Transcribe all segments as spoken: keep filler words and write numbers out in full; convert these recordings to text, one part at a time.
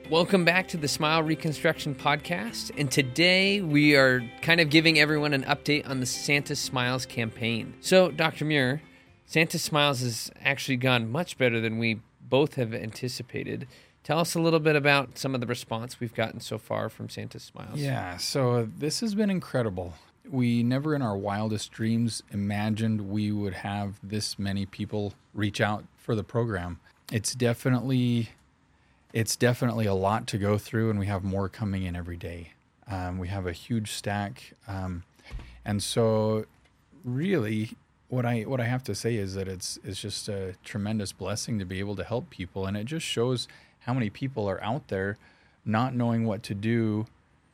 Welcome back to the Smile Reconstruction Podcast, and today we are kind of giving everyone an update on the Santa Smiles campaign. So, Doctor Muir, Santa Smiles has actually gone much better than we both have anticipated. Tell us a little bit about some of the response we've gotten so far from Santa Smiles. Yeah, so this has been incredible. We never in our wildest dreams imagined we would have this many people reach out for the program. It's definitely... It's definitely a lot to go through, and we have more coming in every day. Um, we have a huge stack. Um, and so really what I what I have to say is that it's it's just a tremendous blessing to be able to help people. And it just shows how many people are out there not knowing what to do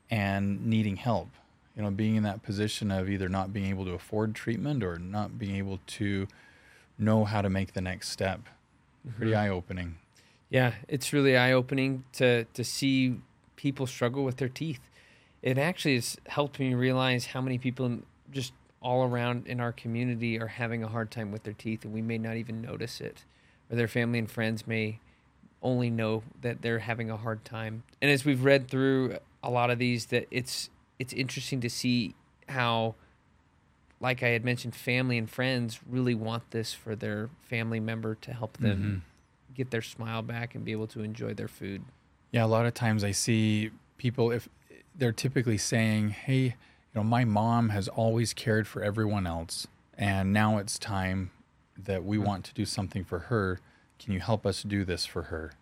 and needing help. You know, being in that position of either not being able to afford treatment or not being able to know how to make the next step. Mm-hmm. Pretty eye-opening. Yeah, it's really eye-opening to, to see people struggle with their teeth. It actually has helped me realize how many people just all around in our community are having a hard time with their teeth, and we may not even notice it. Or their family and friends may only know that they're having a hard time. And as we've read through a lot of these, that it's it's interesting to see how, like I had mentioned, family and friends really want this for their family member to help them mm-hmm. get their smile back and be able to enjoy their food. Yeah, a lot of times I see people, if they're typically saying, hey, you know, my mom has always cared for everyone else, and now it's time that we want to do something for her. Can you help us do this for her?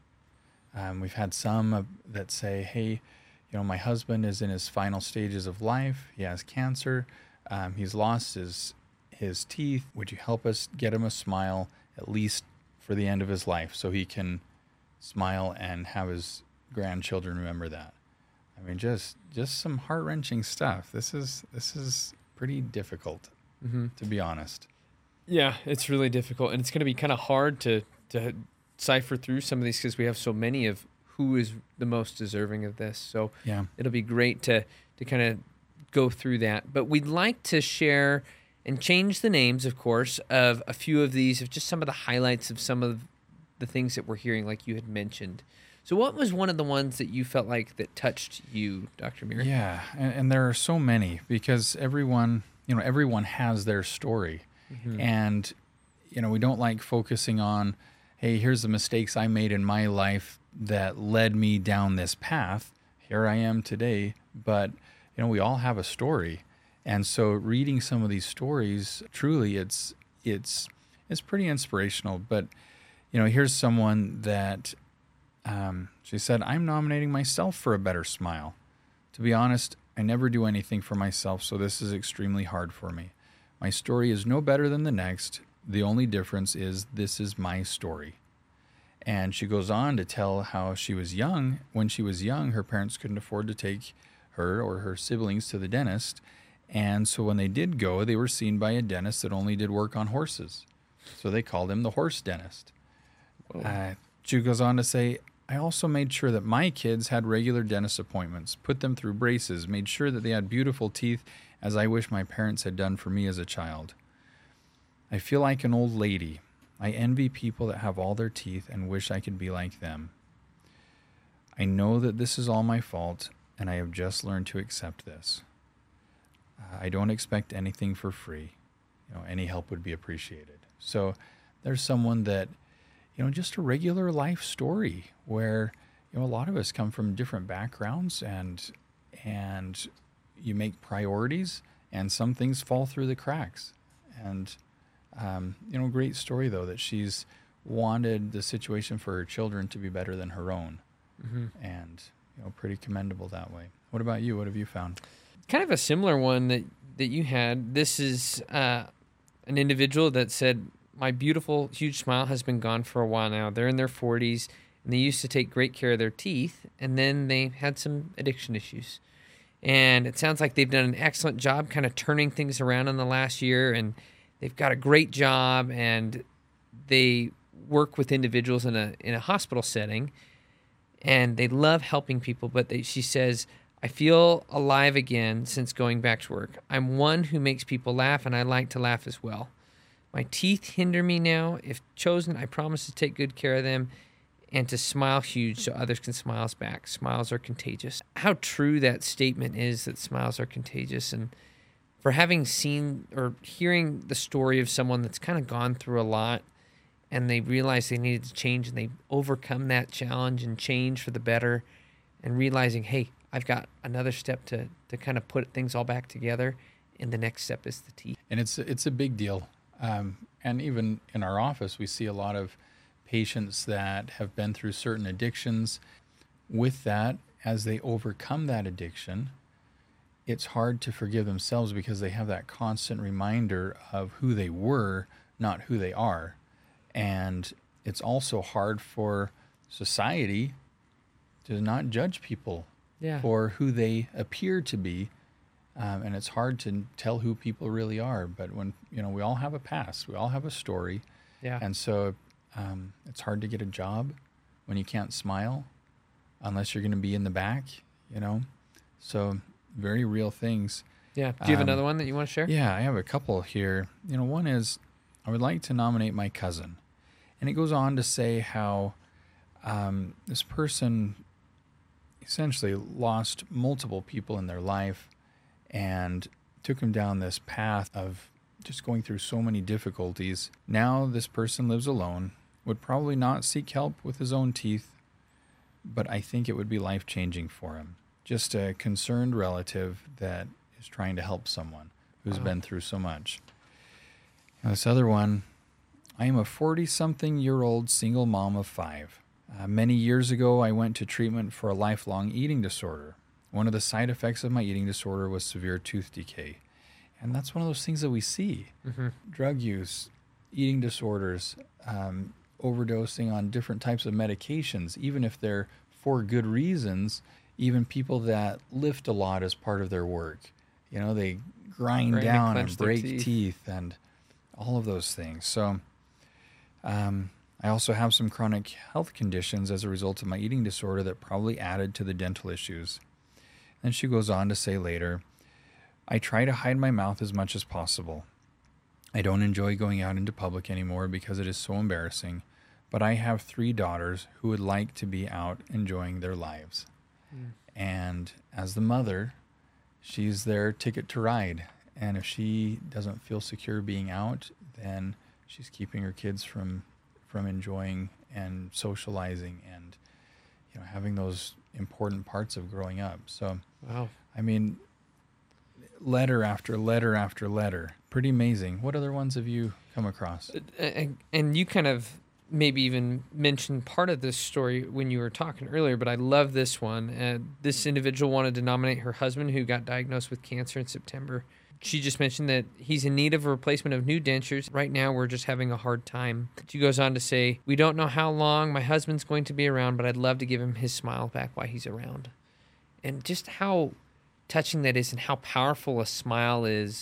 Um, we've had some uh, that say, hey, you know, my husband is in his final stages of life. He has cancer. Um, he's lost his his teeth. Would you help us get him a smile at least for the end of his life, so he can smile and have his grandchildren remember that? I mean, just just some heart-wrenching stuff. This is this is pretty difficult, mm-hmm. to be honest. Yeah, it's really difficult, and it's going to be kind of hard to to cipher through some of these because we have so many of who is the most deserving of this. So yeah, it'll be great to to kind of go through that. But we'd like to share and change the names, of course, of a few of these, of just some of the highlights of some of the things that we're hearing, like you had mentioned. So what was one of the ones that you felt like that touched you, Doctor Muir? Yeah, and, and there are so many, because everyone, you know, everyone has their story. Mm-hmm. And, you know, we don't like focusing on, hey, here's the mistakes I made in my life that led me down this path. Here I am today. But, you know, we all have a story. And so reading some of these stories, truly, it's it's it's pretty inspirational. But, you know, here's someone that um, she said, I'm nominating myself for a better smile. To be honest, I never do anything for myself, so this is extremely hard for me. My story is no better than the next. The only difference is this is my story. And she goes on to tell how she was young. When she was young, her parents couldn't afford to take her or her siblings to the dentist. And so when they did go, they were seen by a dentist that only did work on horses. So they called him the horse dentist. Uh, she goes on to say, I also made sure that my kids had regular dentist appointments, put them through braces, made sure that they had beautiful teeth, as I wish my parents had done for me as a child. I feel like an old lady. I envy people that have all their teeth and wish I could be like them. I know that this is all my fault, and I have just learned to accept this. I don't expect anything for free. You know, any help would be appreciated. So there's someone that, you know, just a regular life story where, you know, a lot of us come from different backgrounds, and and you make priorities, and some things fall through the cracks. And, um, you know, great story, though, that she's wanted the situation for her children to be better than her own. Mm-hmm. And, you know, pretty commendable that way. What about you? What have you found? Kind of a similar one that, that you had. This is uh, an individual that said, my beautiful, huge smile has been gone for a while now. They're in their forties, and they used to take great care of their teeth, and then they had some addiction issues. And it sounds like they've done an excellent job kind of turning things around in the last year, and they've got a great job, and they work with individuals in a in a hospital setting, and they love helping people, but they, she says, I feel alive again since going back to work. I'm one who makes people laugh, and I like to laugh as well. My teeth hinder me now. If chosen, I promise to take good care of them, and to smile huge so others can smile back. Smiles are contagious. How true that statement is, that smiles are contagious. And for having seen or hearing the story of someone that's kind of gone through a lot and they realized they needed to change and they overcome that challenge and change for the better and realizing, hey, I've got another step to, to kind of put things all back together. And the next step is the teeth. And it's, it's a big deal. Um, and even in our office, we see a lot of patients that have been through certain addictions. With that, as they overcome that addiction, it's hard to forgive themselves because they have that constant reminder of who they were, not who they are. And it's also hard for society to not judge people yeah. for who they appear to be. Um, and it's hard to tell who people really are. But when, you know, we all have a past, we all have a story. Yeah. And so um, it's hard to get a job when you can't smile unless you're going to be in the back, you know. So very real things. Yeah. Do you have Um, another one that you want to share? Yeah, I have a couple here. You know, one is I would like to nominate my cousin. And it goes on to say how um, this person essentially lost multiple people in their life and took him down this path of just going through so many difficulties. Now this person lives alone, would probably not seek help with his own teeth, but I think it would be life-changing for him. Just a concerned relative that is trying to help someone who's Wow. been through so much. Now this other one, I am a forty-something-year-old single mom of five. Uh, many years ago, I went to treatment for a lifelong eating disorder. One of the side effects of my eating disorder was severe tooth decay. And that's one of those things that we see. Mm-hmm. Drug use, eating disorders, um, overdosing on different types of medications, even if they're for good reasons, even people that lift a lot as part of their work. You know, they grind Grind and down clench and their break teeth. teeth and all of those things. So um, I also have some chronic health conditions as a result of my eating disorder that probably added to the dental issues. Then she goes on to say later, I try to hide my mouth as much as possible. I don't enjoy going out into public anymore because it is so embarrassing, but I have three daughters who would like to be out enjoying their lives. Mm. And as the mother, she's their ticket to ride. And if she doesn't feel secure being out, then she's keeping her kids from from enjoying and socializing and, you know, having those important parts of growing up. So, Wow. I mean, letter after letter after letter. Pretty amazing. What other ones have you come across? And, and you kind of maybe even mentioned part of this story when you were talking earlier, but I love this one. Uh, this individual wanted to nominate her husband who got diagnosed with cancer in September. She just mentioned that he's in need of a replacement of new dentures. Right now, we're just having a hard time. She goes on to say, we don't know how long my husband's going to be around, but I'd love to give him his smile back while he's around. And just how touching that is and how powerful a smile is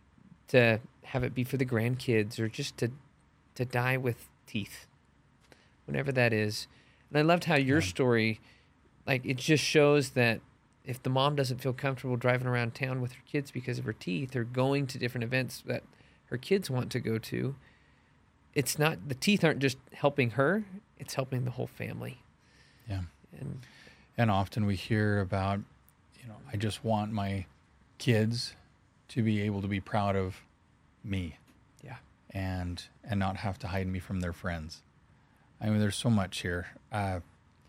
to have it be for the grandkids or just to to die with teeth, whenever that is. And I loved how your Yeah. story, like, it just shows that if the mom doesn't feel comfortable driving around town with her kids because of her teeth or going to different events that her kids want to go to, it's not, the teeth aren't just helping her, it's helping the whole family. Yeah. And And often we hear about, you know, I just want my kids to be able to be proud of me. yeah, and and not have to hide me from their friends. I mean, there's so much here. Uh,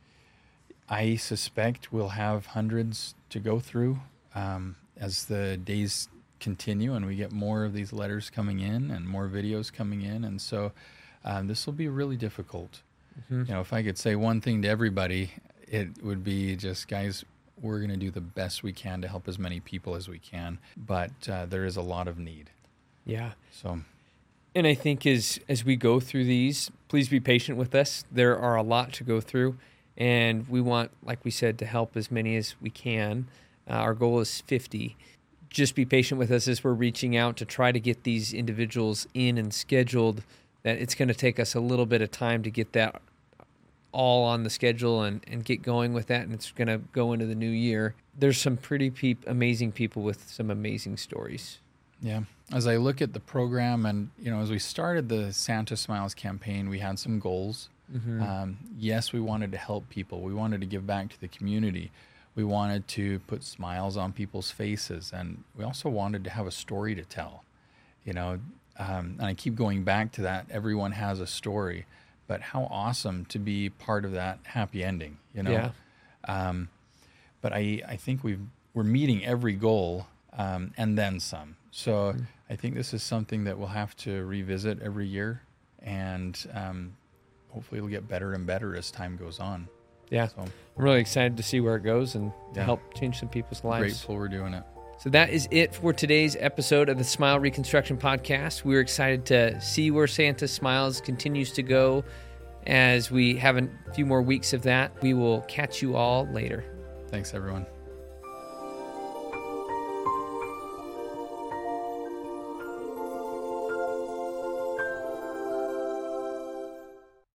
I suspect we'll have hundreds to go through um, as the days continue and we get more of these letters coming in and more videos coming in. And so um, this will be really difficult. mm-hmm. You know, if I could say one thing to everybody, it would be just, guys, we're going to do the best we can to help as many people as we can. But uh, there is a lot of need. yeah. So And I think as as we go through these, please be patient with us. There are a lot to go through, and we want, like we said, to help as many as we can. Uh, our goal is fifty. Just be patient with us as we're reaching out to try to get these individuals in and scheduled. That it's going to take us a little bit of time to get that all on the schedule and, and get going with that, and it's going to go into the new year. There's some pretty peop- amazing people with some amazing stories. Yeah. As I look at the program and, you know, as we started the Santa Smiles campaign, we had some goals. Mm-hmm. Um, yes, we wanted to help people. We wanted to give back to the community. We wanted to put smiles on people's faces, and we also wanted to have a story to tell. You know, um, and I keep going back to that. Everyone has a story, but how awesome to be part of that happy ending. You know, Yeah. um, but I I think we've we're meeting every goal um, and then some. So mm-hmm. I think this is something that we'll have to revisit every year, and um, hopefully it'll get better and better as time goes on. Yeah, so, I'm really excited to see where it goes and to yeah. help change some people's lives. Grateful we're doing it. So that is it for today's episode of the Smile Reconstruction Podcast. We're excited to see where Santa Smiles continues to go as we have a few more weeks of that. We will catch you all later. Thanks, everyone.